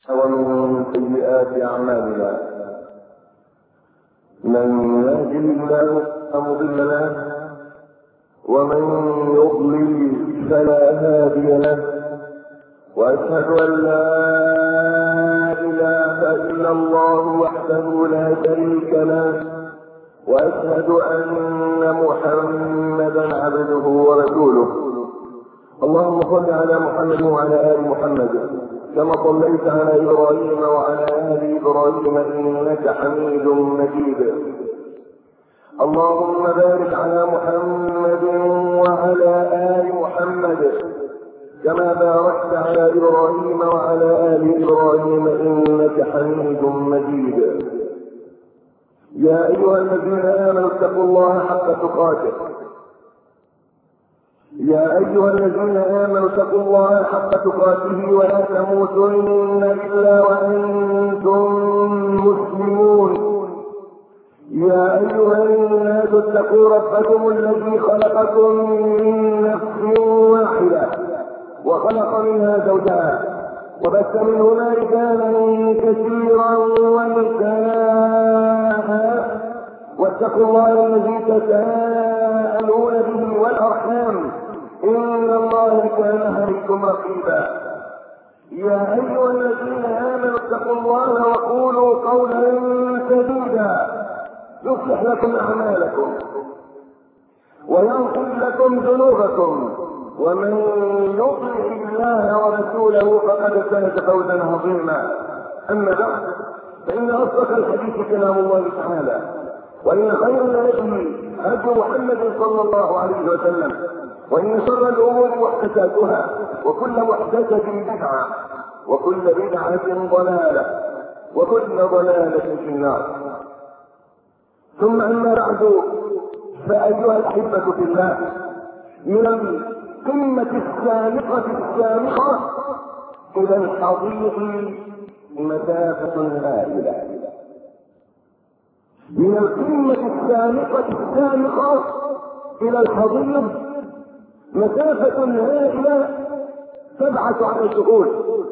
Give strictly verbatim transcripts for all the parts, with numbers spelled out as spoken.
ومن سيئات أعمالنا. من يهده الله فلا مضل له ومن يضلل فلا هادي له، وأشهد أن لا إله إلا الله وحده لا شريك له، وأشهد أن محمدا عبده ورسوله. اللهم صل على محمد وعلى آل محمد كما صليت على إبراهيم وعلى آل إبراهيم إنك حميد مجيد. اللهم بارك على محمد وعلى آل محمد كما باركت على إبراهيم وعلى آل إبراهيم إنك حميد مجيد. يا أيها الذين آمنوا اتقوا الله حق تقاته يا أيها الذين آمنوا اتقوا الله حق تقاته ولا تموتن إلا وأنتم مسلمون. يا أيها الناس اتقوا ربكم الذي خلقكم من نفس واحدة وخلق منها زوجها وبث منهما رجالا كثيرا ونساء، واتقوا الله الذي تساءلون به والأرحام إن الله كان عليكم رقيبا. يا أيها الذين آمنوا اتقوا الله وقولوا قولا سديدا يصلح لكم أعمالكم ويغفر لكم ذنوبكم، ومن يطع الله ورسوله فقد فاز فوزا عظيما. أما بعد، فإن أصدق الحديث كلام الله تعالى، وإن خير الهدي هدي محمد صلى الله عليه وسلم، وإن شر الأمور محدثاتها، وكل محدثة بدعة، وكل بدعة ضلالة، وكل ضلالة في النار. ثم أما بعد، فأيها الأحبة في الله، من القمة السامقة السامقة إلى الحضيض مسافة هائلة. من القمة السامقة السامقة إلى الحضيض مسافة هائلة تبعث على الشهود.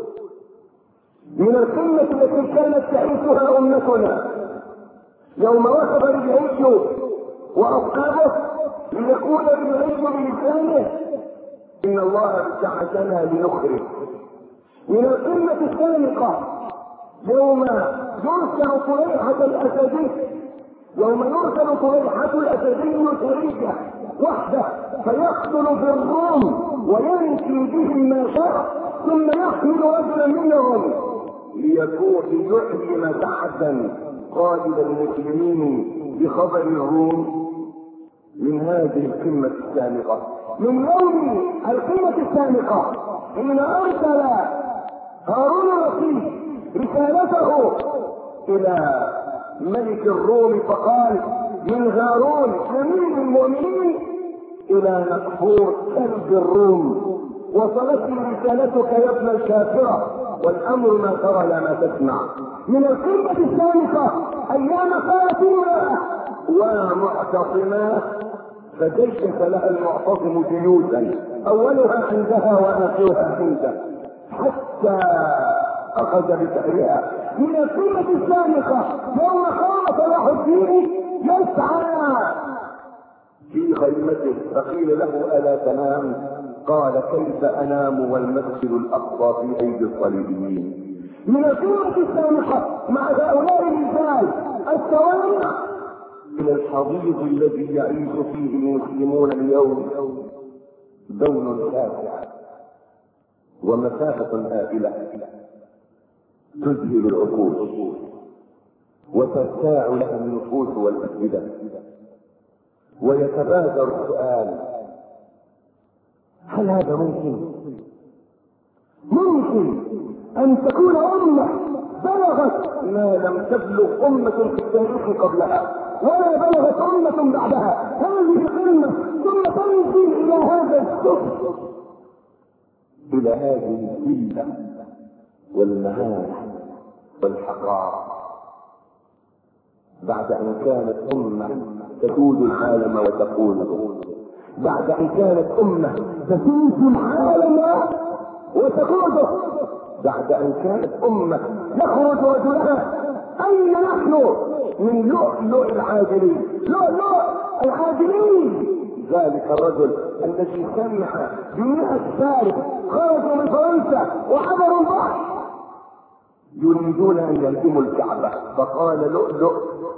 من القمة التي كانت تعيشها أمتنا يوم وقف بالعيش وأصحابه ليقول بالعيش بلسانه إن الله ابتعثنا لنخرج. من القمة السامقة يوم يرسل طليحة الأسدي يوم يرسل طليحة الأسدي خريجة وحده فيقتل في الروم وينفي بهم ما شاء، ثم يحمل رجلا منهم ليكون ليحلم سعدا قائد المسلمين بخبر الروم. من هذه القمة السامقة، من يوم القمة السامقة حين أرسل هارون الرشيد رسالته إلى ملك الروم فقال: من هارون أمير المؤمنين إلى نقفور كلب الروم، وصلتني رسالتك يا ابن الكافرة، والأمر ما ترى لا ما تسمع. من القمة السامقة أيام فاتمة ومعتصمات، فجيش لها المعتصم جيوشا أولها عندها وآخرها عنده حتى أخذ بسعرها. من القمة السامقة يوم قام صلاح الدين يسعى في خيمته فقيل له: ألا تنام؟ قال: كيف أنام والمسجد الأقصى في أيدي الصليبيين. من القمة السامقة مع هؤلاء الرجال الصواريخ إلى الحضيض الذي يعيش فيه المسلمون اليوم دون شاسع ومسافة هائلة تذهل العقول وترتاع لها النفوس والأفئدة. ويتبادر السؤال: هل هذا ممكن؟ ممكن أن تكون أمة بلغت ما لم تبلغ أمة في التاريخ قبلها ولا بلغت أمة بعدها هذه القمة، ثم تنزل إلى هذا السفل، إلى هذه الذلة والمهانة والحقارة، بعد أن كانت أمة تسود العالم وتقوده، بعد أن كانت أمة تسود العالم وتقوده، بعد ان كانت امة يخرج رجلها. اين نحن من لؤلؤ العاجلين؟ لؤلؤ العاجلين ذلك الرجل الذي سمح بمئة فارس خرجوا من فرنسا وعبروا البحر يريدون ان يهدموا الكعبة، فقال لؤلؤ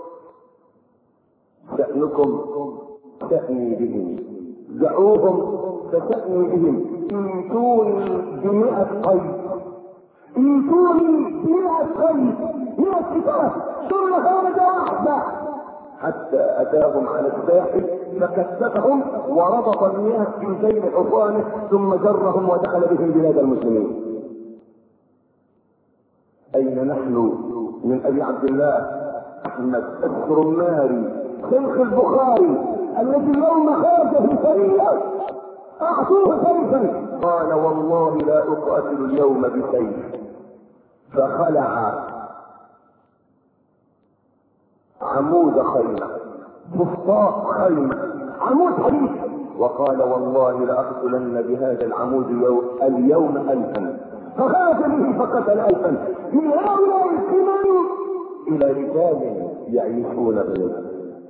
شأنكم شأني بهم، دعوهم فشأني بهم، ايتوني بمئة قيد، ايتوني بمئة قيد، مئة كتاب، ثم خرج واحدة حتى اتاهم على الساحل فكتفهم وربط المياه في ذيل حصانه ثم جرهم ودخل بهم بلاد المسلمين. اين نحن من ابي عبد الله احمد السرماري شيخ البخاري الذي يوم خرج في سرية اعطوه سيفا قال والله لا اقاتل اليوم بسيف، فخلع عمود خيمة، فسطاط خيمة، عمود حديد، وقال والله لاقتلن بهذا العمود اليوم الفا، فخرج به فقتل الفا من هؤلاء الحمم الى رجال يعيشون بالله.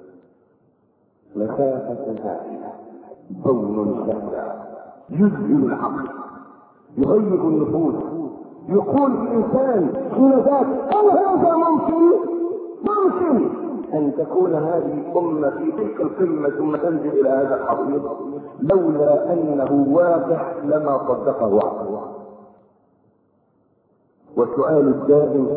مسافة هائلة، بون شتى، يذهل العقل، يغيب النفوس، يقول الانسان حين ذاك هل هذا ممكن؟ ممكن ان تكون هذه الامة في تلك القمة ثم تنزل الى هذا الحضيض؟ لولا انه واقع لما صدقه عقله. والسؤال الدائم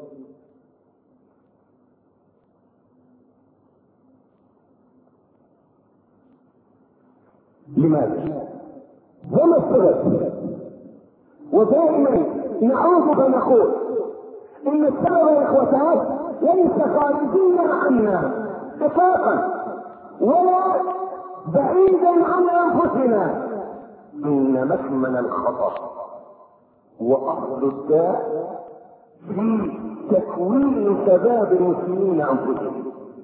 لماذا؟ وما السبب؟ ودائما نعود فنقول ان السبب يا اخوتات ليس خارجيا عنا اطلاقا ولا بعيدا عن انفسنا، ان مكمن الخطر واصل الداء في تكوين شباب المسلمين انفسهم.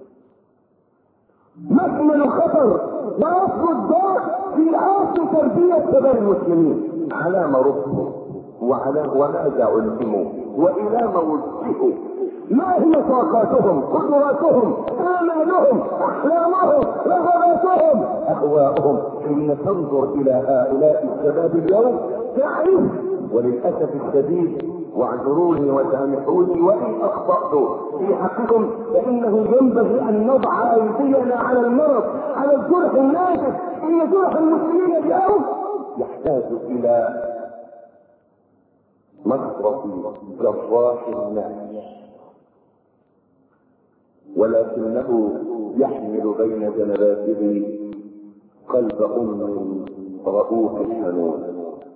مكمن الخطر واصل الداء في اصل تربيه شباب المسلمين. على ما ربوا وعلى وماذا علموا والى ما وجهوا، ما هي طاقاتهم، قدراتهم، امالهم، احلامهم، رغباتهم، اهواءهم. حين تنظر الى هؤلاء الشباب اليوم تعرف، وللاسف الشديد واعذروني وسامحوني وان اخطات في حقكم، فانه ينبغي ان نضع ايدينا على المرض، على الجرح الناجح. ان جرح المسلمين اليوم يحتاج الى مصرف جراح الناس، ولكنه يحمل بين جنباته قلب ام رؤوف حنون.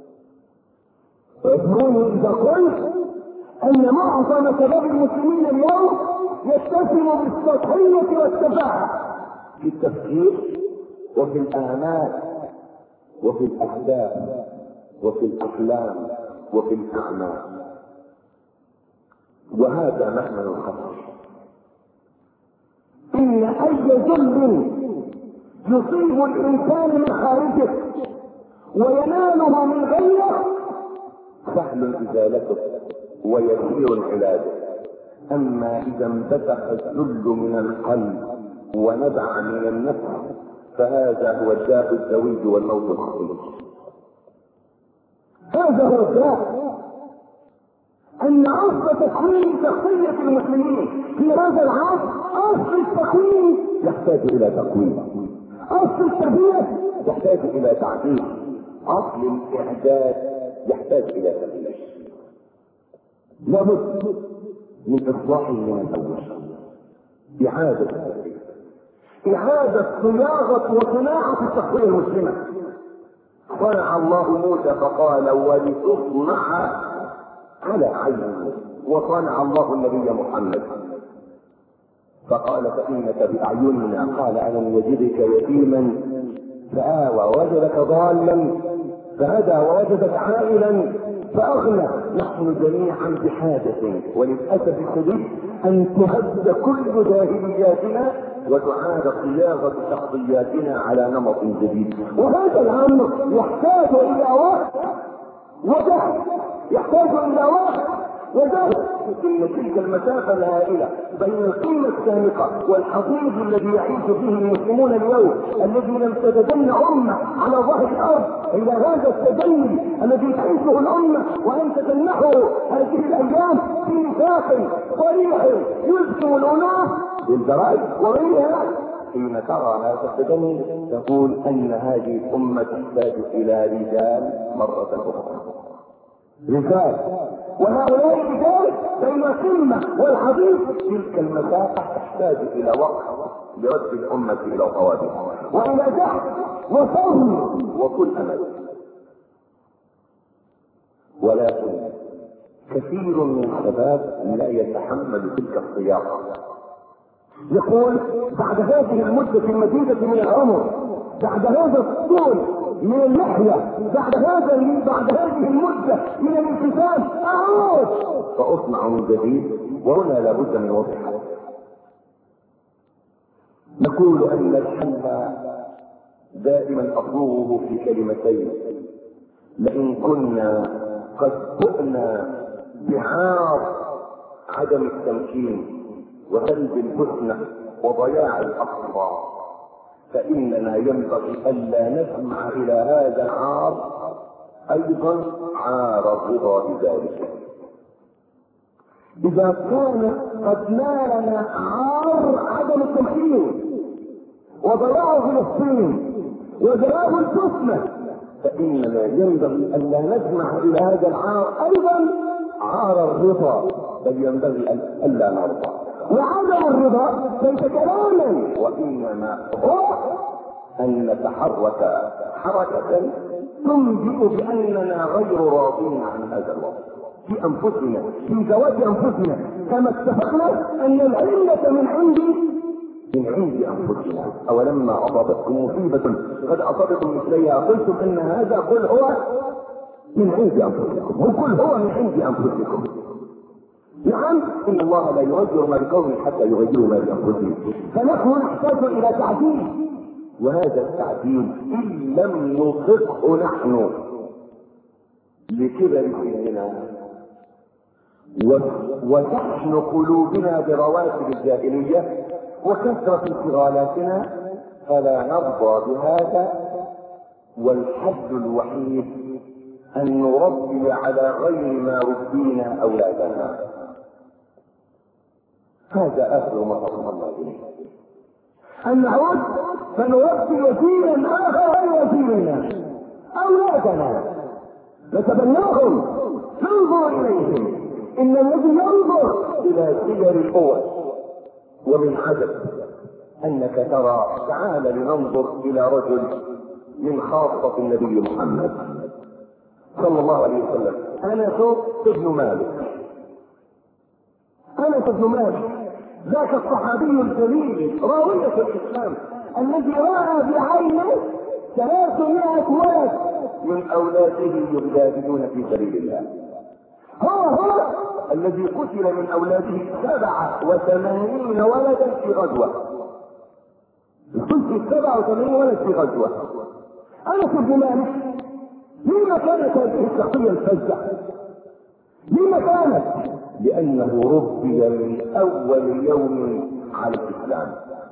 ويذكروني اذا قلت ان معظم شباب المسلمين اليوم يتسم بالسطحيه والتفاهه في التفكير وفي الامال وفي الاهداف وفي الاحلام وفي الاعمال، وهذا معنى الخطر. ان اي ذنب يصيب الانسان من خارجه ويناله من غيره سهل ازالته ويسير علاجه، اما اذا انفتح الذل من القلب ونبع من النفس فهذا هو الداء الزويد والموت الخطير. هذا هو الداء، ان اصل تكوين شخصية المسلمين في هذا العصر، اصل التكوين يحتاج الى تكوين، اصل التربية يحتاج الى تعديل، اصل الاعداد يحتاج الى تغيير. لابد من اصلاح من الاول، اعادة اعادة صياغة وصناعة الشخصية المسلمة. صنع الله موسى فقال ولتصنع على عيني، وصنع الله النبي محمد فقال فإنك بأعيننا، قال ألم يجدك يتيما فآوى ووجدك ضالا فهدى ووجدك عائلا فأغنى. نحن جميعا بحاجة وللأسف الشديد أن تهد كل جاهلياتنا وتعاد صياغة شخصياتنا على نمط جديد، وهذا الأمر يحتاج إلى وقت وجهد يحتاج الى واحد وذلك ان تلك المسافه الهائله بين القمه السامقه والحضيض الذي يعيش فيه المسلمون اليوم، الذي لم تتجن امه على ظهر الارض الى هذا التجلي الذي تعيشه الامه، وانت تمنحه هذه الايام في نفاق صريح يلزم الاناس بالجرائد وغيرها. حين ترى هذا التجلي تقول ان هذه الامه تحتاج الى رجال مره اخرى، رجال، وهؤلاء الرجال بين القمه والحضيض تلك المسافه تحتاج الى وقت لرد الامه الى صوابها والى جهد وصبر وكل امل. ولكن كثير من الشباب لا يتحمل تلك الصياغه، يقول بعد هذه المده المديده من العمر، بعد هذا الطول من اللحيه، بعد هذا بعد هذه المده من الانفصال اعود فاصنع من جديد. وهنا لابد من وضع حل. نقول ان الحل دائما اصوغه في كلمتين: لئن كنا قد بؤنا بعار عدم التمكين وسلب الحسنى وضياع الاقصى، فاننا ينبغي الا نسمع الى هذا العار ايضا عار الرضا بذلك. اذا كان قد نالنا عار عدم التمكين وضياع فلسطين وذهاب الحسنى، فاننا ينبغي الا نسمع الى هذا العار ايضا عار الرضا، بل ينبغي الا نرضى. وعدم الرضا ليس كلاما، وانما هو ان نتحرك حركه تنبئ باننا غير راضين عن هذا الوضع في انفسنا، في زواج انفسنا، كما اتفقنا ان العله من عندي من عند انفسنا. اولما اصابتكم مصيبه قد اصابتكم مثليها قلتم ان هذا قل هو من عند انفسكم، وقل هو من عند انفسكم. نعم، ان الله لا يغير ما بقوم حتى يغيروا ما بانفسهم، فنحن نحتاج الى تعديل، وهذا التعديل ان لم نطقه نحن لكبر سننا وشحن قلوبنا برواسب الجاهليه وكثره انشغالاتنا، فلا نرضى بهذا. والحل الوحيد ان نربي على غير ما ربينا اولادنا. هذا اخر ما صلى الله عليه، ان نعود فنربي جيلا اخر غير جيلنا اولادنا، نتبناهم، ننظر اليهم. ان الذي ينظر الى سير القوى، ومن عجب انك ترى، تعال لننظر الى رجل من خاصة النبي محمد صلى الله عليه وسلم، انس ابن مالك. انس ابن مالك ذاك الصحابي الجليل راوية الاسلام الذي راى بعينه ثلاثمائة ولد من اولاده يجاهدون في سبيل الله. هو هو الذي قتل من اولاده سبعة وثمانين ولدا في غزوة. قتل سبعة وثمانين ولد في غزوة. انس بن مالك لما كانت هذه الشخصية الفزة؟ لما كانت؟ لانه ربي من اول يوم على الاسلام.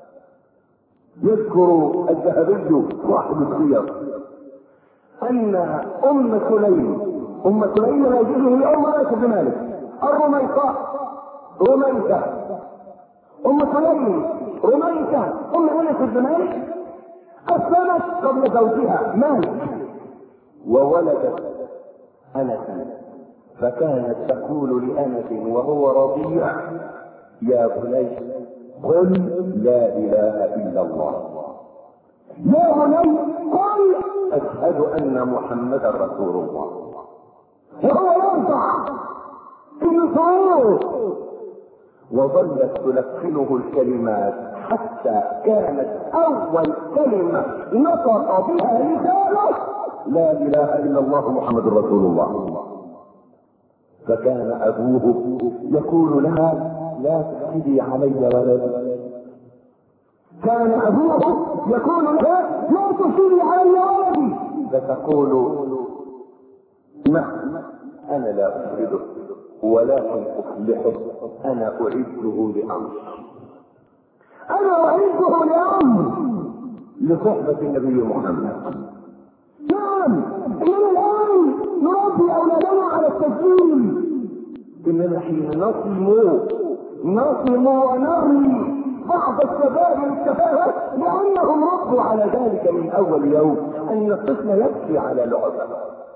يذكر الذهبي صاحب السير ان ام سليم، ام سليم هذه هي ام انس بن مالك الرميقاء، رميقة ام سليم رميقة ام انس بن مالك اسلمت قبل زوجها مالك وولدت انسا، فكانت تقول لانس وهو رضيع: يا بني قل لا اله الا الله، يا بني قل اشهد ان محمدا رسول الله. وهو يرضع في الصوت، وظلت تلقنه الكلمات حتى كانت اول كلمه نطق بها لسانه لا اله الا الله محمد رسول الله. فكان ابوه يقول لها: لا تحسدي علي ولد. كان ابوه يقول لها: لا تحسدي علي ولدي. فتقول: نعم انا لا افسده ولكن اصلحه، انا اعده لامر، انا اعده لامر لصحبة النبي محمد. نعم، اننا الان نربي اولادنا على التسليم، اننا حين نصم نصم ونرمي بعض الشباب التفاهه لانهم ربوا على ذلك من اول يوم، ان الطفل يبكي على لعبه.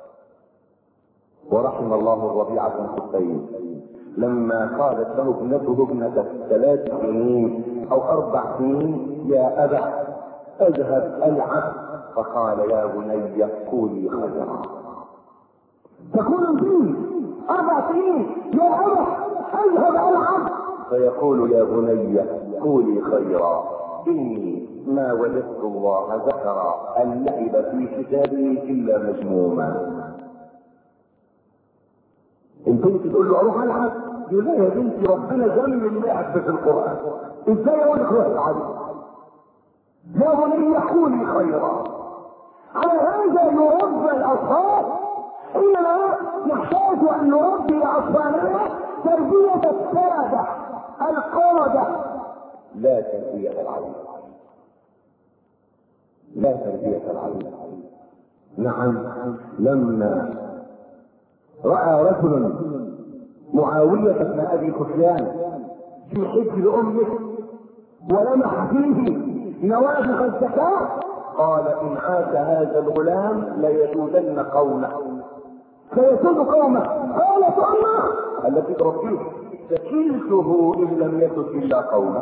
ورحم الله الربيع بن حسين لما قالت له ابنته ابنة ثلاث سنين او اربع سنين: يا ابا اذهب العب، فقال: يا بني قولي خيرا. تكون البنت اربع سنين: يا ابا اذهب العب، فيقول: يا بني قولي خيرا، اني ما وجدت الله ذكر اللعب في كتابه الا مجموما. البنت تقول له: اروح العب، يقول لها: يا بنتي ربنا ذم اللعب في القران، ازاي اقول لك روح العب؟ يا بني قولي خيرا. على هذا يربى الاطفال. اننا نحتاج ان نربي اطفالنا تربيه الساده القاده، لا تربيه العلم، لا تربيه العلم. نعم، لما راى رجل معاويه بن ابي سفيان في حجر امه ولمح فيه نوافذ الزكاه، قال: ان عاش هذا الغلام ليسودن قومه، سيسود قومه. قالت امه التي تربيه: سكلته ان لم يسد الا قومه.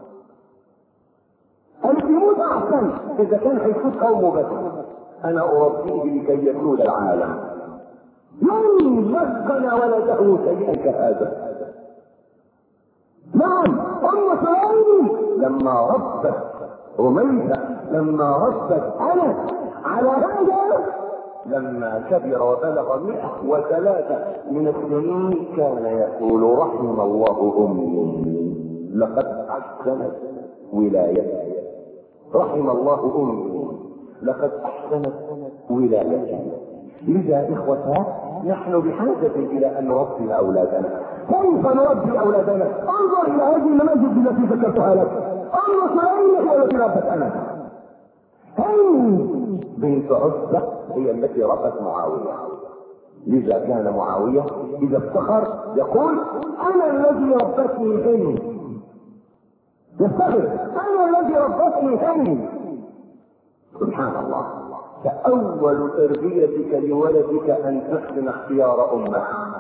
قالت: يموت احسن اذا كان هيسود قومه بس، انا اربيه لكي يسود العالم. من مكن ولده شيئا كهذا؟ نعم، ام سليم لما ربت رميثة، لما ربت انس على هذا، لما كبر وبلغ مئة وثلاثة من السنين كان يقول: رحم الله امي لقد احسنت ولايتي، رحم الله امي لقد احسنت ولايتي. لذا اخوتها نحن بحاجة الى ان نربي اولادنا. كيف نربي اولادنا؟ انظر الى هذه النماذج التي ذكرتها لك. انظر سليم هي التي ربت انس، هند بنت عتبة هي التي ربت معاوية. لذا كان معاوية اذا افتخر يقول: انا الذي ربتني هند، يفتخر: انا الذي ربتني هند. سبحان الله. فاول تربيتك لولدك ان تحسن اختيار امك.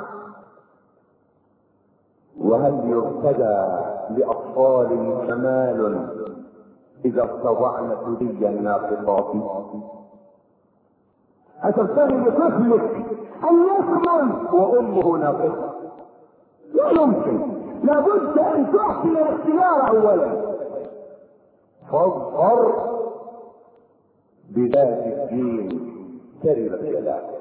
وهل يرتدى لاطفال كمال اذا ارتضعن ثدي الناقصات؟ اتبتغي لطفلك ان يكمل وامه ناقصه؟ لا يمكن، لابد ان تحسن الاختيار اولا. فاظفر بذات الدين تربت يداك،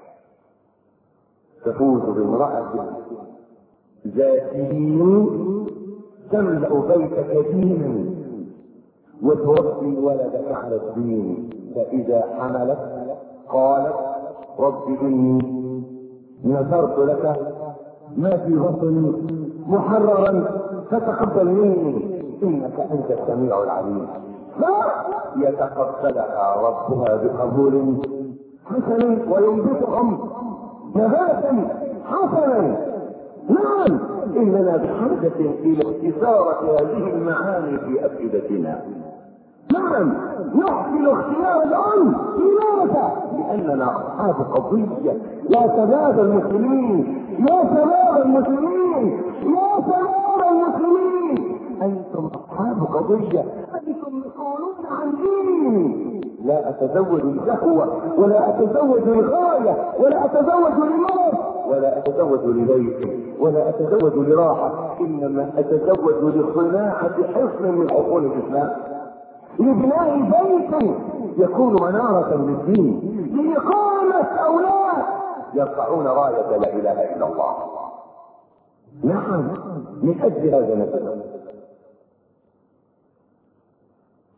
تفوز بامرأة ذات دين تملأ بيتك دينا وتربي ولدك على الدين. فإذا حملت قالت: رب إني نذرت لك ما في بطني محررا فتقبل مني إنك أنت السميع العليم. فيتقبلها ربها بقبول حسن وينبتهم نباتا حسنا. نعم، اننا بحاجة الى اختصارة هذه المعاني في افئدتنا. نعم، نحسن اختيار الام. لماذا؟ لاننا اصحاب قضية. يا شباب المسلمين، يا شباب المسلمين، يا شباب المسلمين، انتم اصحاب قضية، انتم مسؤولون عن دين. لا اتزوج لشهوة، ولا اتزوج لغاية، ولا اتزوج لمرض، ولا اتزوج لبيت، ولا اتزوج لراحة، انما اتزوج لصناعة حصن من حصون الاسلام، لبناء بيت يكون منارة للدين، لإقامة اولاد يرفعون راية لا اله الا الله. نعم، من اجل هذا نتكلم،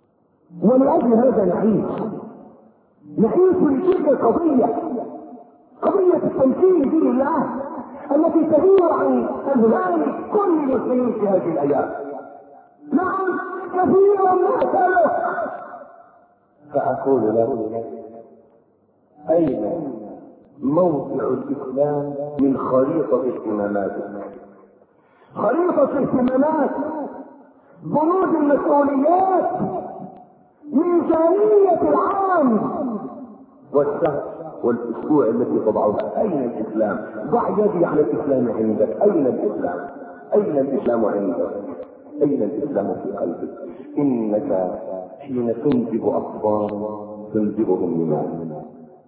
ومن اجل هذا نعيش نعيش لتلك القضية. قضية التمثيل دين الله التي تدور عن أذهان كل مسلم في هذه الأيام. نعم كثيرا ما أسأله فأقول له أين موضع الإسلام من خريطة اهتمامات؟ خريطة اهتمامات، بنود المسؤوليات، ميزانية العام والشهر والاسبوع التي تضعها. اين الاسلام؟ ضع يدي على الاسلام عندك. اين الاسلام؟ اين الاسلام عندك؟ اين الاسلام في قلبك؟ انك حين تنجب اطفال تنجبهم لماذا؟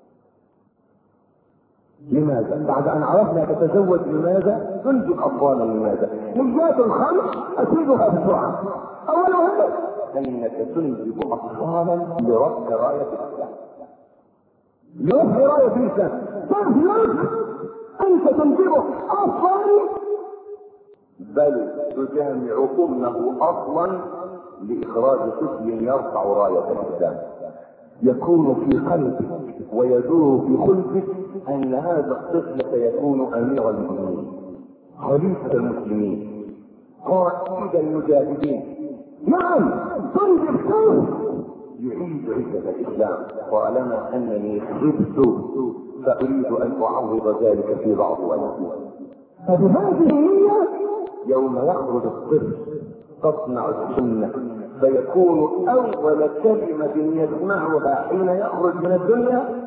لماذا؟ بعد ان عرفنا تتزوج لماذا؟ تنجب اطفالا لماذا؟ نيات الخمس اسيدها بسرعه. اولها انك تنجب اطفالا لرفع رايه الاسلام، لرفع رايه الاسلام. تهلك انت تنجبه اصلا، بل تجامع امه اصلا لاخراج طفل يرفع رايه الاسلام، يكون في قلبك ويدور في خلقك ان هذا الطفل سيكون امير المؤمنين، خليفه المسلمين، قائد المجاهدين. نعم تنجب طفل يعيد عزة الاسلام. طالما انني خبت فاريد ان اعوض ذلك في بعض ولدي. فبهذه النية يوم يخرج الطفل تصنع السنة، فيكون اول كلمة يسمعها حين يخرج من الدنيا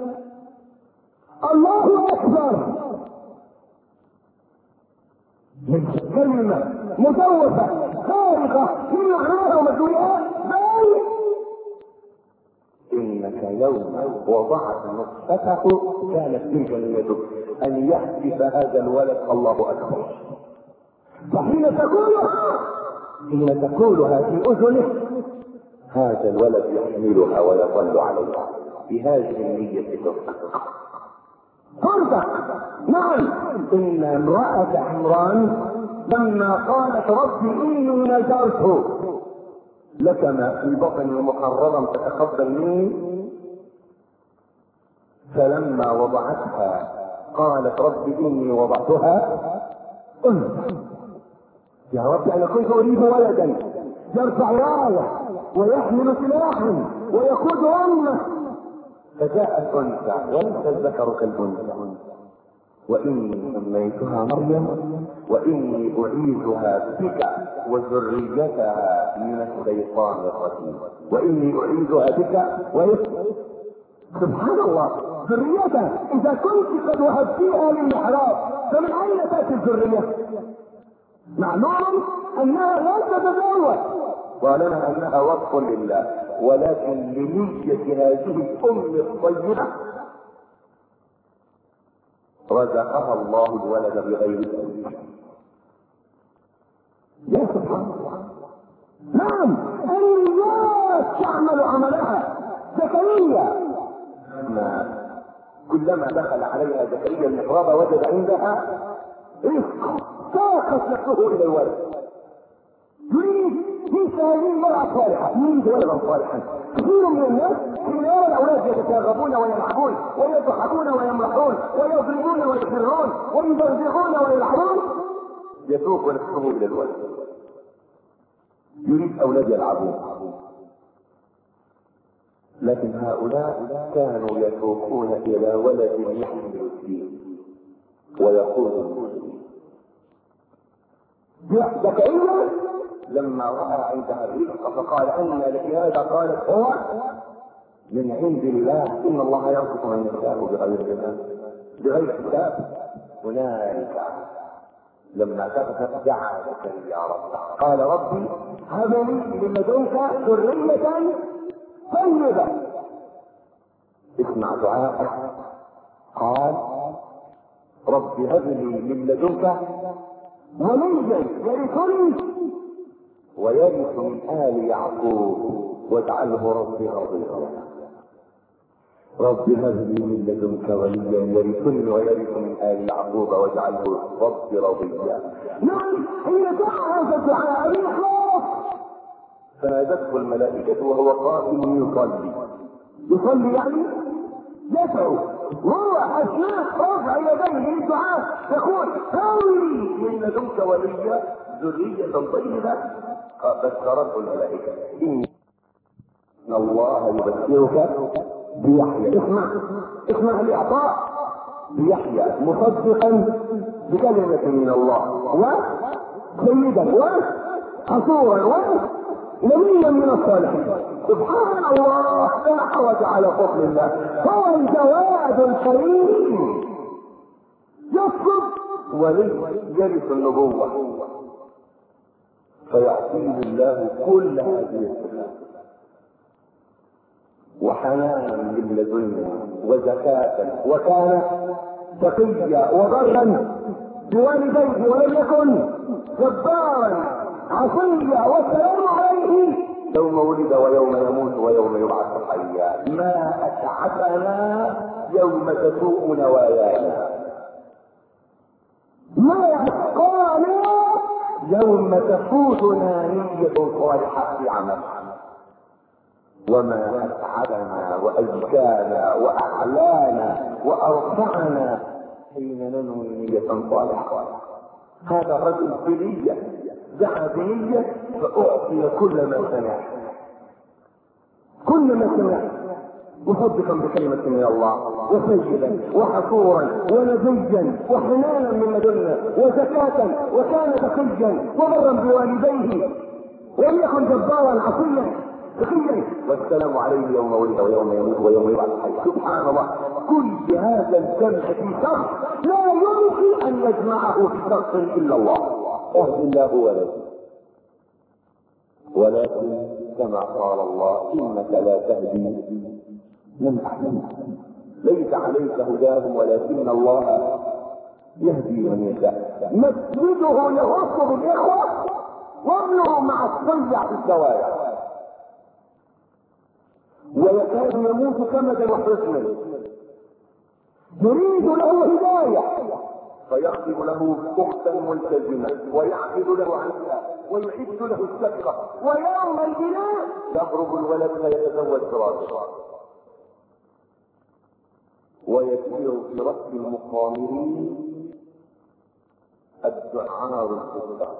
الله اكبر، كلمة مزوفة خارقة في معناها ومدلولها، بل انك يوم وضعت نطفته كانت تلك نيتك ان يحدث هذا الولد الله اكبر. فحين تقولها حين تقولها في اذنه هذا الولد يحملها ويظل عليها. بهذه النية تصدق فرضك. نعم ان امرأة عمران لما قالت ربي اني نذرت لك ما في بطني محررا فتقبل مني، فلما وضعتها قالت ربي اني وضعتها قلت يا رب انا كنت اريد ولدا يرفع رايه ويحمل سلاحا ويقود امه، فجاءت انثى وليس الذكر كالانثى، واني سميتها مريم واني اعيذها بك وذريتها من الشيطان الرجيم، واني اعيذها بك ويس سبحان الله ذريتها. اذا كنت قد وهبتيها للمحراب فمن اين تاتي الذريه؟ معلوم انها لا تتزوج، ولنا انها وصف لله، ولكن لنية هذه الام الطيبة رزقها الله الولد بغير ذلك. يا سبحان الله. نعم النيات تعمل عملها. زكريا ما كلما دخل عليها زكريا المحراب وجد عندها رزق، ساقت نفسه الى الولد. يريد ليس هذه المرأة صالحة، يريد ولدا صالحا. كثير من الناس حين يرى الاولاد يتشاغبون ويلعبون ويضحكون ويمرحون ويضربون ويسرون ويزرزعون ويلعبون يسوق نفسه الى الولد، يريد اولاد يلعبون. لكن هؤلاء كانوا يسوقون الى ولد يحمل الدين ويقود المسلمين. زكريا لما راى عندها الرزق فقال ان لك هذا؟ قالت هو من عند الله، ان الله يرزق من يشاء بغير حساب بغير حساب. هنالك لما كفت دعا زكريا ربه قال ربي هب لي من لدنك ذرية طيبة. اسمع دعاءه، قال رب هب لي من لدنك وليا يرثني ويرث من آل يعقوب واجعله ربي رضيا. رب هب لي من لدنك وليا يرثني ويرث من آل يعقوب واجعله ربي رضيا. نعم حين دعا هذا الدعاء بإخلاص فنادته الملائكة وهو قائم يصلي. يصلي يعني يدعو هو اثناء رفع يديه للدعاء يقول هولي من لدنك وليا ذرية طيبة بشرته الملائكة إن الله يبشرك بيحيى. اسمع اسمع الإعطاء بيحيى مصدقا بكلمة من الله وسيدا وحصورا ونبيا من الصالحين. سبحان الله لا حرج على فضل الله. هو الجواد الكريم يطلب ولي يرث النبوة فيعطيه الله كل هذه الصفات وحنانا من لدنه وزكاة وكان تقيا وبرا بوالديه ولم يكن جبارا عصيا والسلام عليه يوم ولد ويوم يموت ويوم يبعث حيا. ما أسعفنا يوم تسوء نوايانا، ما يحقانا يوم تفوتنا نية صالحة في عمل، وما أسعدنا وأزكانا وأعلانا وأرفعنا حين ننوي نية صالحة. هذا الرجل بنية دعا بنية فأعطي كل ما سمع، كل ما سمع مصدقا بكلمة من الله وسيدا وحصورا ونبيا وحنانا من لدنا وزكاة وكان تقيا وبرا بوالديه ولم يكن جبارا عصيا تقيا والسلام عليه يوم ولد ويوم يموت ويوم يبعث حيا. سبحان الله. كل هذا الجمع في شخص لا يمكن ان يجمعه في شخص الا الله. اهد الله ولد ولكن كما قال الله انك لا تهدي من احببت ليس عليك هداهم ولكن الله يهدي من يشاء. مسجده يخص بالاخوه وابنه مع الصيع في الشوارع ويكاد يموت كمدا وحزنا يريد له هدايه فيخطب له اختا ملتزمه ويعقد له عنها ويعد له السكره ويوم البناء يضرب الولد فيتزوج براسه ويسير في رأس المقامرين الدعار الكبار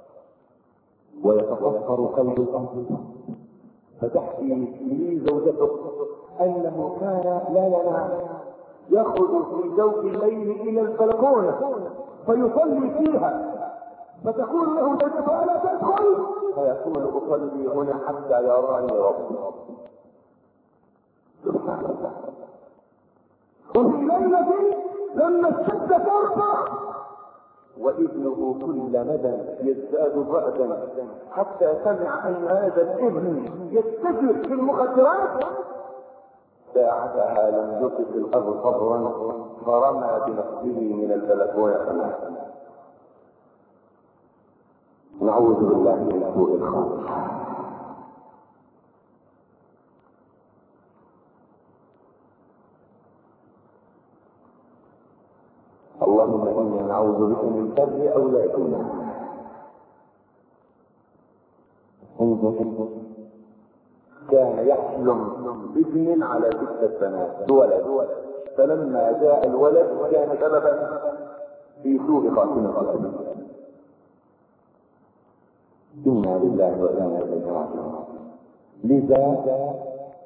ويتفكر قلبه فتحكي لي زوجته انه كان لا ينام يخرج في جوف الليل الى البلكونه فيصلي فيها فتقول له زوجته الا تدخل فيقول اصلي هنا حتى يراني ربي. سبحان الله. وفي ليلة لما اشتد كربه وابنه كل مدى يزداد بعدا حتى سمع ان هذا الابن يتجه في المخدرات ساعتها لم يقف الاب صبرا فرمى بنفسه من البلكونه. نعوذ بالله من سوء الخاطر. اللهم انا نعوذ بك من شر اولادنا. كان يحلم بابن على ستة سنوات ولد فلما جاء الولد كان سببا في سوء خاتمة الأبي. إنا لله وإنا إليه راجعون. لذا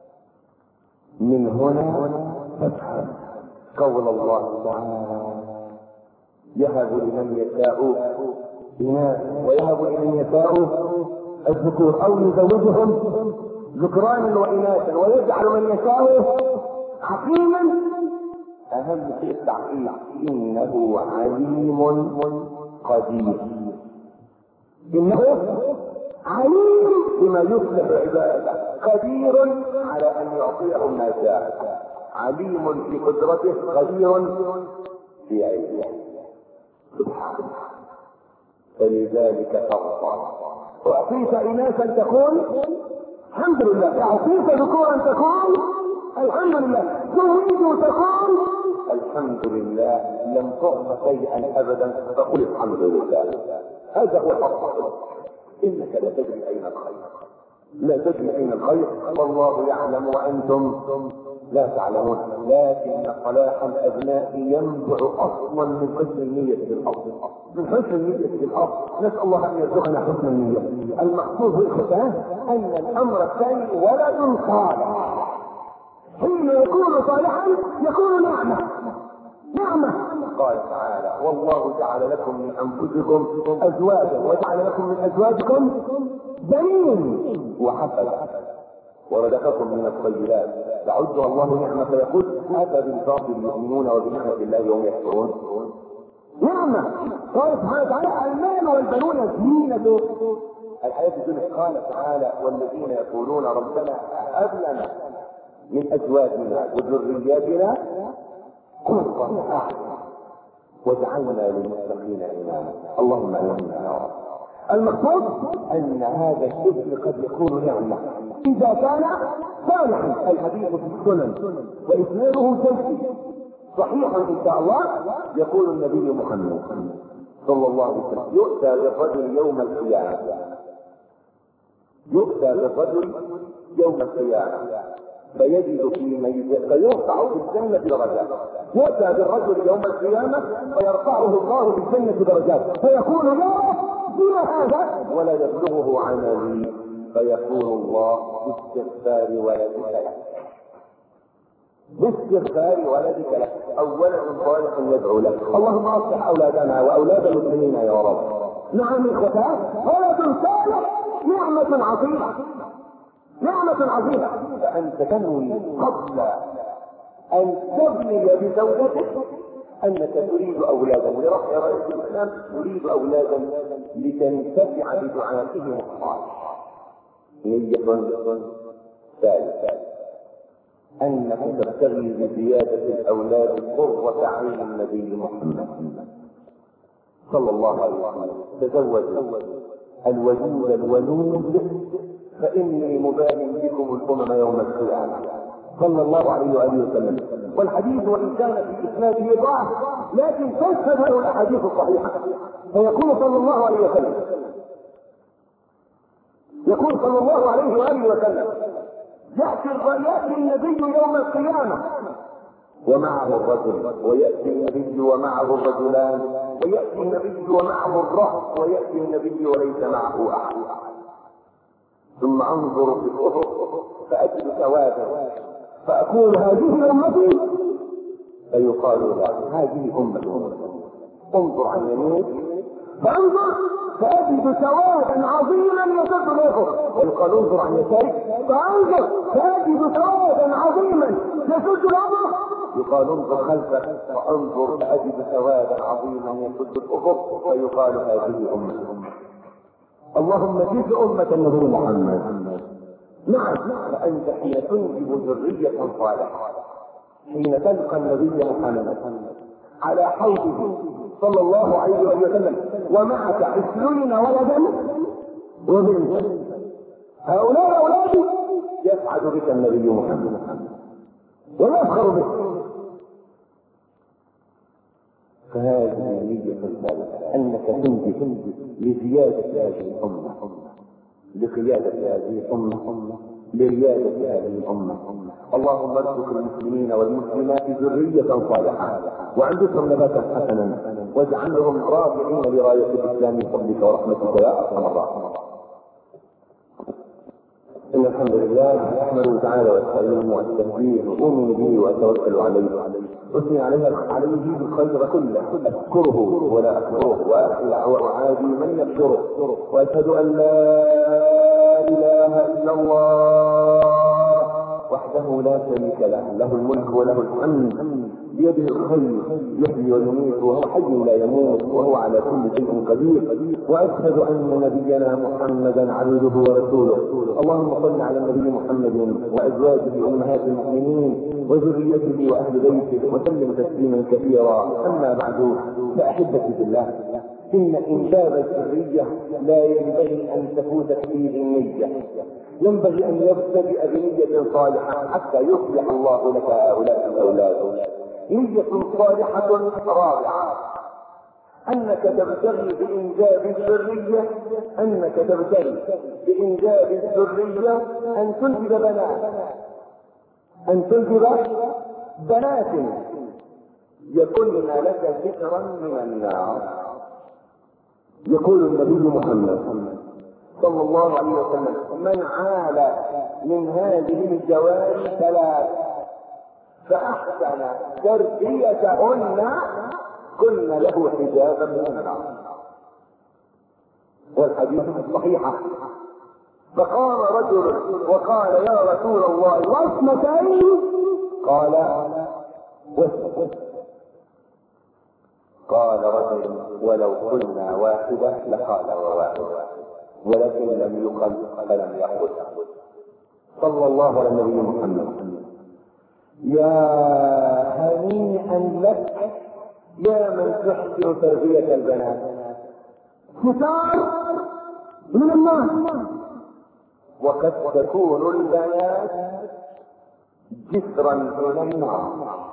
من هنا فتح قول الله تعالى يهب لمن يشاء إناثا ويهب لمن يشاء الذكور أو يزوجهم ذكرانا وإناثا ويجعل من يشاء عقيما. أهم شيء التعقيم إنه عليم قدير. إنه عليم بما يصلح عباده قدير على أن يعطيهم ما شاء. عليم في قدرته قدير في علمه. سبحانه. فلذلك ترضى. أعطيت إناثا تكون الحمد لله، أعطيت ذكورا تكون الحمد لله، تريد تكون الحمد لله. لم تعط شيئا أبدا فقل الحمد لله. هذا هو الأصل. إنك لا تدري أين الخير، لا تدري أين الخير والله يعلم وأنتم لا تعلمون، لكن صلاح الابناء ينبع اصلا من حسن النية في الاصل، من حسن النية في الاصل. نسال الله ان يرزقنا حسن النية. المقصود في الختان ان الامر الثاني ولد صالح، حين يكون صالحا يكون نعمة نعمة. قال تعالى: والله جعل لكم من انفسكم ازواجا وجعل لكم من ازواجكم بنين وحفظا ورزقكم من الطيبات تعدها الله نعمة فيقول: أفبالباطل يؤمنون وبنعمة الله هم يكفرون. نعمة. قال سبحانه وتعالى: المال والبنون زينة الحياة الدنيا. قال تعالى: والذين يقولون ربنا هب لنا من أزواجنا وذرياتنا قرة أعين واجعلنا للمتقين إماما. اللهم آمين يا رب. المقصود ان هذا الشكل قد يكون نعمة اذا كان صالحا. الحديث في السنن واسناده جيد صحيح ان شاء الله. يقول النبي محمد صلى الله عليه وسلم: يؤتى بالرجل يوم القيامة يؤتى بالرجل يوم القيامة فيجد في ميزان فيرفع في الجنة درجات. يؤتى بالرجل يوم القيامة فيرفعه الله في الجنة درجات فيقول: لا بما هذا ولا يبلغه عملي، فيقول الله: باستغفار ولدك لك باستغفار ولدك لك او ولد صالح يدعو لك. اللهم اصلح اولادنا واولاد المسلمين يا رب. نعم اخوتان، ولد صالح نعمة عظيمة نعمة عظيمة. فانت تنوي قبل ان تبني بزوجتك انك تريد اولادا لرفع رايه الاسلام، تريد اولادا لتنتفع بدعائهم الصالح. نية ثالثة انك تبتغي بزيادة الاولاد قرة عين النبي محمد صلى الله عليه وسلم: تزوج الودود الولود فاني مبال بكم الامم يوم القيامة صلى الله عليه واله وسلم. والحديث وان كان في اسناده ضعف لكن تشهد له الاحاديث الصحيحه. فيقول صلى الله عليه وسلم يقول صلى الله عليه واله وسلم: ياتي ياتي النبي يوم القيامه ومعه الرجل، وياتي النبي ومعه الرجلان، وياتي النبي ومعه الرهط، وياتي النبي وليس معه احد. ثم انظر في الافق فاجد سوادا فأقول: هذه أمتي، فيقال: لا، هذه أمة. انظر عن يمينك فانظر فأجد سوادا عظيما يسد الأفق، ويقال: انظر عن يسارك فانظر فأجد سوادا عظيما يسد الأفق، يقال: انظر خلفك فانظر فأجد سوادا عظيما يسد الأفق، فيقال: هذه أمة. اللهم جز أمة النبي محمد. نعم. فأنت حين تنجب ذرية صالحة، حين تلقى النبي محمد على حوضه صلى الله عليه وسلم ومعك عشرين ولدا وبنتا، هؤلاء أولادي يسعد بك النبي محمد ويفخر بك. فهذه نية الثالثة، أنك تنجب لزيادة هذه الأمة، لقيادة هذه الأمة، لريادة هذه الأمة. اللهم ارزق المسلمين والمسلمات ذرية صالحة وعندهم نباتا حسنا واجعلهم رافعين لراية الإسلام بفضلك ورحمتك يا أرحم الراحمين. إن الحمد لله نحمده تعالى واستعينه واستهديه وأؤمن به وأتوكل عليه أثني عليه عليه الخير كله، أذكره ولا أكفره وأخلع وأعادي من يكفره، وأشهد أن لا إله إلا الله وحده لا شريك له، له الملك وله الحمد بيده الخير يحيي ويميت وهو حي لا يموت وهو على كل شيء قدير. واشهد ان نبينا محمدا عبده ورسوله. اللهم صل على النبي محمد وازواجه امهات المؤمنين وذريته واهل بيته وسلم تسليما كثيرا. اما بعد، فاحبتي في الله، ان انجاب الذريه لا ينبغي ان تفوتك فيه النيه، ينبغي ان يبتدئ بنيه صالحه حتى يصلح الله لك هؤلاء الاولاد. نية صالحة رابعة، انك تبتغي بانجاب الذرية انك تبتغي بانجاب الذرية ان تنجب بنات، ان تنجب بنات يكن لك سترا من النار. يقول النبي محمد صلى الله عليه وسلم: من عال من هذه الجواري ثلاث فاحسن تربيتهن كن له حجابا من النار. والحديث صحيحة. فقام رجل وقال: يا رسول الله واثنتين؟ قال: واثنتين. قال رجل: ولو قلنا واحدة لقال وواحدة، ولكن لم يقل فلم يقل. صلى الله على النبي محمد. يا هنيئا لك يا من تحسن تربية البنات. ستار من الناس، وقد تكون البنات جسرا من النار.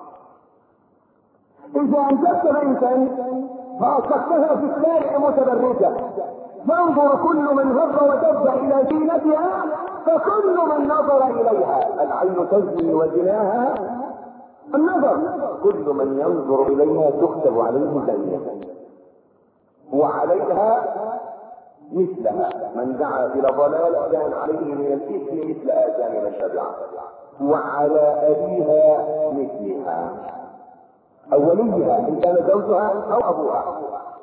إذا أنجبت بنتا فأصبحتها في الشارع متبرجة، ينظر كل من غر ودب إلى زينتها، فكل من نظر إليها، العين تزني وزناها النظر، كل من ينظر إليها تكتب عليه زينة وعليها مثلها. من دعا إلى ضلال كان عليه من الإثم مثل آثام من تبعه، وعلى أبيها مثلها، أو وليها إن كان زوجها أو أبوها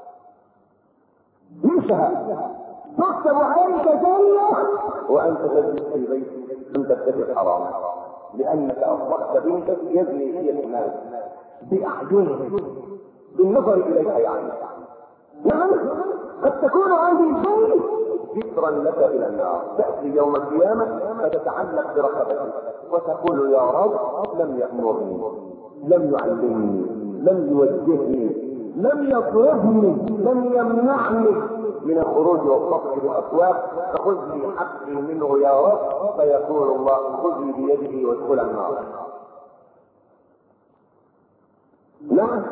مثلها، تكتب عليك جنة وأنت تجلس في البيت لم تكتب حرام، لأنك أصبحت بنتك يزني هي الناس بأعينهم بالنظر إليها. يعني نعم، قد تكون هذه البيت ذكرا لك إلى النار. تأتي يوم القيامة فتتعلق برقبتك وتقول: يا رب لم يأمرني، لم يعلمني، لم يوجهني، لم يطردني، لم يمنعني من الخروج والسفر في الاسواق، فخذ لي حقي منه يا رب. فيقول الله: خذني بيده وادخل النار. نعم،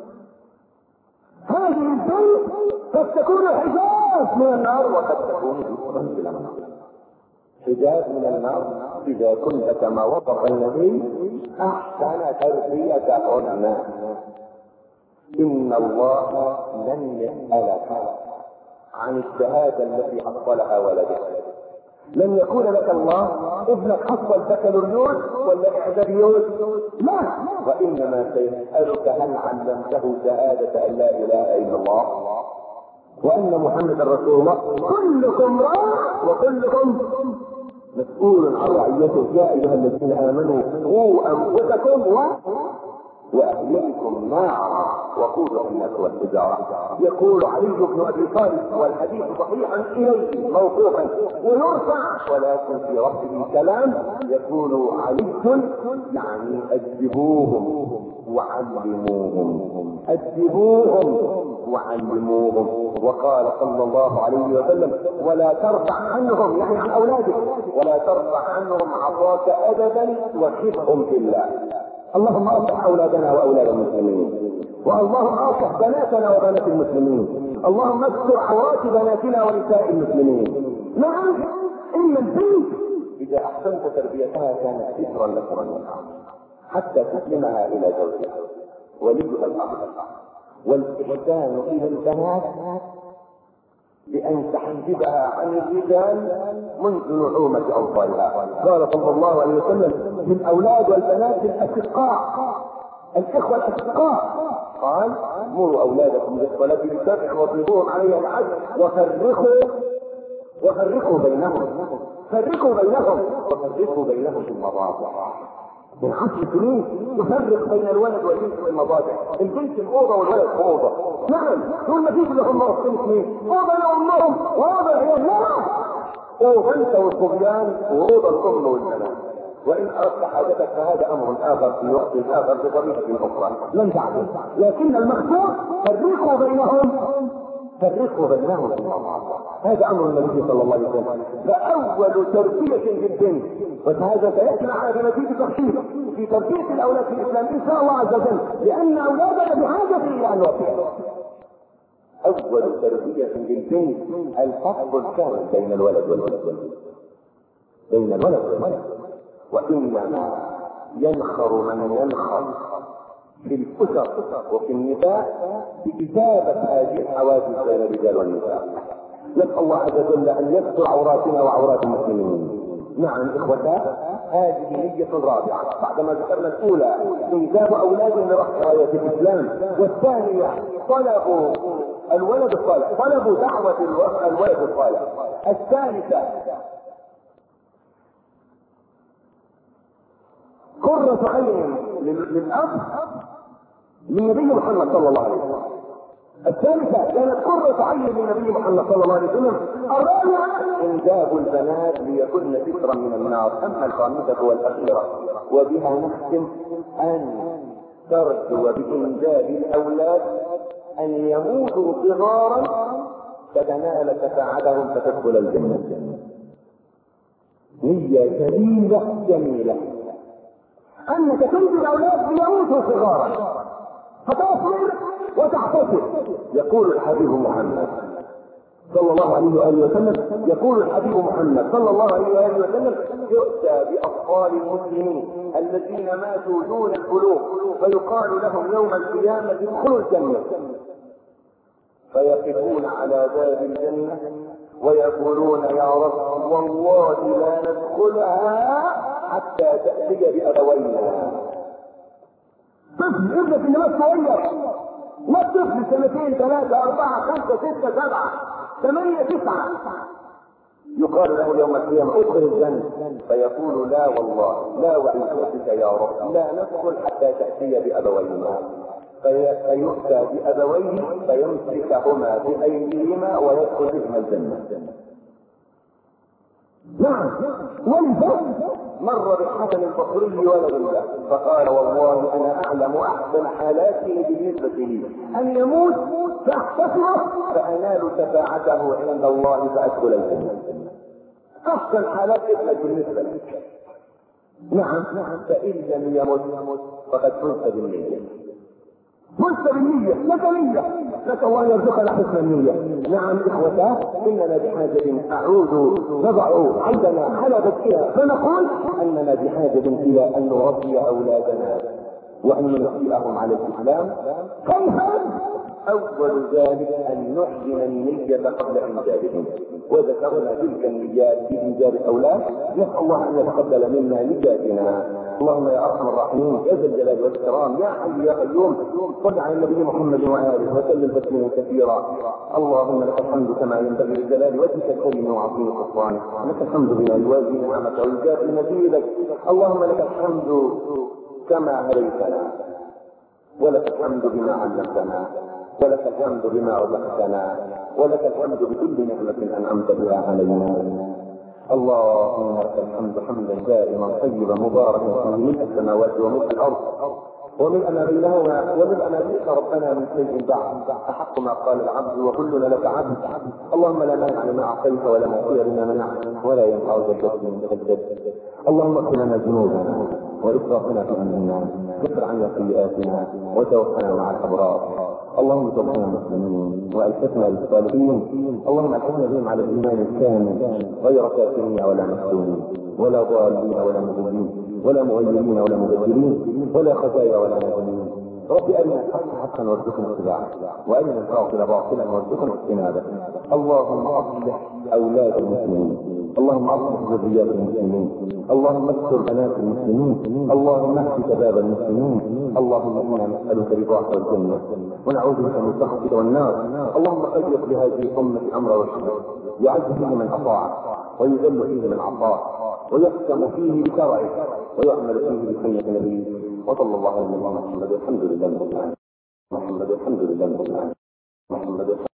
هذه البيت قد تكون حجاب من النار وقد تكون جسرا من النار. حجاب من النار اذا كنت كما وصف النبي احسن تربيتهن. ان الله لن يسألك عن الشهادة التي حصلها ولدك. لن يقول لك الله: ابنك حصل بكالوريوس ولا اعداديوس، لا، وانما سيسألك: هل علمته شهادة ان لا اله الا الله وان محمد رسول الله؟ كلكم راع وكلكم مسؤول عن رعيته. يا ايها الذين امنوا قوا انفسكم واهليكم نارا وقودها الناس والحجاره. يقول علي بن ابي طالب والحديث صحيحا اليه موقوفا ويرفع ولكن في رفعه كلام، يقول علي: يعني ادبوهم وعلموهم، ادبوهم وعلموهم. وقال صلى الله عليه وسلم: ولا ترفع عنهم، يعني عن اولادك، ولا ترفع عنهم عصاك ابدا وخفهم في الله. اللهم اصلح اولادنا واولاد المسلمين، واللهم اصلح بناتنا وبنات المسلمين، اللهم استر عورات بناتنا ونساء المسلمين. نعم، ان البنت اذا احسنت تربيتها كانت سترا لك من النار حتى تسلمها الى زوجها وليها الامر. والاحسان الى البنات بأن تحجبها عن الرجال منذ نعومة أوطانها. قال صلى الله عليه وسلم: للأولاد والبنات الأشقاء، الإخوة الأشقاء، قال: مروا أولادكم بالصلاة بالسبع واضربوهم عليها العدل وفرقوا وفرقوا بينهم فرقوا بينهم وفرقوا بينهم في المضاجع. من عشر سنين تفرق بين الولد والبنت في المضاجع، البنت الأوضة والولد أوضة. نعم، ثم تيجي لهم مرتين اثنين، أوضة لأمهم وأوضة لأمهم، أوضة أنت والصبيان وأوضة الأم والبنات. وإن أردت حاجتك فهذا أمر آخر في وقت آخر بطريقة أخرى لن تعلم، لكن المقصود فرقوا بينهم فرقوا بينهم في المضاجع. هذا امر النبي صلى الله عليه وسلم. فاول تربيه للبنت، وهذا سياتي معنا بنتيجه تخصيص في تربيه الاولاد في الاسلام ان شاء الله عز وجل، لان اولادنا بحاجه الى ان نوفيهم. اول تربيه للبنت الفصل الكامل بين الولد والولد بين الولد والولد. وانما ينخر من ينخر في الأسر وفي النساء بكتابة هذه الحوادث بين الرجال والنساء. نسأل الله عز وجل أن يستر عوراتنا وعورات المسلمين. نعم إخوتاه، هذه نية رابعة بعدما ذكرنا الأولى إنجاب أولاد لرفع راية الإسلام، والثانية طلب الولد الصالح، طلب دعوة الولد الصالح. الثالثة قرة عين للأب للنبي محمد صلى الله عليه وسلم. الثالثة كانت قرة عين للنبي محمد صلى الله عليه وسلم. الرابعة إنجاب البنات ليكن سترا من النار. أما الخامسة والأخيرة وبها نختم أن ترجو بإنجاب الأولاد أن يموتوا صغارا فتنال شفاعتهم فتدخل الجنة. نية جميلة جميلة أنك تنجي الأولاد ليموتوا صغارا فتصبر وتحتسب. يقول الحبيب محمد صلى الله عليه وآله وسلم يقول الحبيب محمد صلى الله عليه وآله وسلم يؤتى بأطفال المسلمين الذين ماتوا دون البلوغ فيقال لهم يوم القيامة ادخلوا الجنة، فيقفون على باب الجنة ويقولون يا رب والله لا ندخلها حتى تأتي بأبوينا. طفل ابنك اللي مات صغير، ما طفل سنتين ثلاثة أربعة خمسة ستة سبعة ثمانية تسعة، يقال له يوم القيامة ادخل الجنة فيقول لا والله لا وعزتك يا رب لا ندخل حتى تأتي بأبوينا، فيؤتى بأبويه فيمسكهما بأيديهما ويدخل بهما الجنة. نعم، ولذلك مر بالحسن البصري ولد له فقال والله انا اعلم احسن حالاته بالنسبه لي ان يموت فاحتسبه فانال شفاعته عند الله فادخل الجنه. احسن حالات ابنك بالنسبه لك. نعم، فان لم يمت فقد فزت بالنيه، فزت بالنيه، لك نيه، نسال الله يرزقنا حسن النيه. نعم اخوتاه، اننا بحاجه اعود نضع عندنا حلبة فيها فنقول اننا بحاجه الى ان نربي اولادنا وان ننشئهم على الاسلام. كيف؟ اول ذلك ان نحسن النيه قبل انجابهم، وذكرنا تلك النيات في انجاب الاولاد. نسال الله ان يتقبل منا نياتنا. اللهم يا ارحم الراحمين يا ذا الجلال والاكرام يا حي يا قيوم صل على النبي محمد واله وسلم تسليما كثيرا. اللهم لك الحمد كما ينبغي لجلال وجهك الكريم وعظيم سلطانك، لك الحمد بما يوازي نعمك ويجازي مزيدك. اللهم لك الحمد كما هديتنا، ولك الحمد بما علمتنا، ولك الحمد بما رزقتنا، ولك الحمد بكل نعمة أنعمت بها علينا. اللهم لك الحمد حمدا دائما طيبا مباركا في ملء السماوات وملء الأرض وملء ما بينهما وملء ما شئت ربنا من شيء بعد. أحق ما قال العبد وكلنا لك عبد. اللهم لا مانع لما أعطيت ولا معطي لما منعت ولا ينفع ذا الجد منك الجد. اللهم اغفر لنا ذنوبنا وإسرافنا في أمرنا، اغفر عنا سيئاتنا وتوفنا مع الأبرار. اللهم توفنا مسلمين والحقنا بالصالحين. اللهم الحقنا بهم على الايمان الكامل غير كافرين ولا مفتونين ولا ضالين ولا مضلين ولا مغيرين ولا مبدلين ولا خزايا ولا نادمين. رب ارنا الحق حقا وارزقنا اتباعه وارنا الباطل باطلا وارزقنا اجتنابه. اللهم اصلح اولاد المسلمين، اللهم اصلح ذريات المسلمين، اللهم استر بنات المسلمين، اللهم اهد شباب المسلمين. اللهم انا نسالك رضاك والجنه ونعوذ بك من سخطك والنار. اللهم خير لهذه الامه امر رشد يعز فيه من اطاعك ويذل فيه من عصاك ويحكم فيه بشرعك ويعمل فيه بسنه نبيك. وصلى الله على نبينا محمد والحمد لله رب العالمين. محمد والحمد لله رب العالمين. محمد